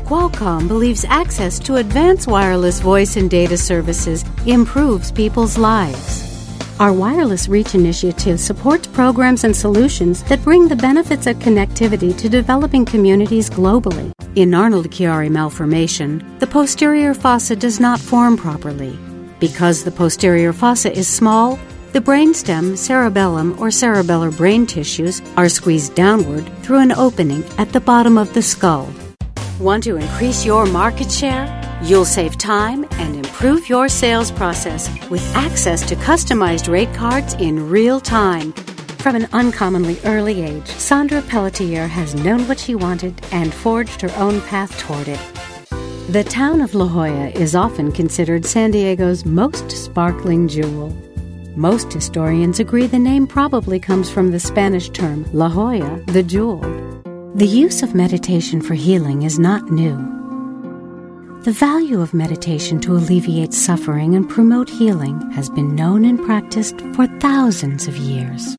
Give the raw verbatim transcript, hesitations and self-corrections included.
Qualcomm believes access to advanced wireless voice and data services improves people's lives. Our Wireless Reach initiative supports programs and solutions that bring the benefits of connectivity to developing communities globally. In Arnold Chiari malformation, the posterior fossa does not form properly. Because the posterior fossa is small, the brainstem, cerebellum, or cerebellar brain tissues are squeezed downward through an opening at the bottom of the skull. Want to increase your market share? You'll save time and improve your sales process with access to customized rate cards in real time. From an uncommonly early age, Sandra Pelletier has known what she wanted and forged her own path toward it. The town of La Jolla is often considered San Diego's most sparkling jewel. Most historians agree the name probably comes from the Spanish term La Joya, the jewel. The use of meditation for healing is not new. The value of meditation to alleviate suffering and promote healing has been known and practiced for thousands of years.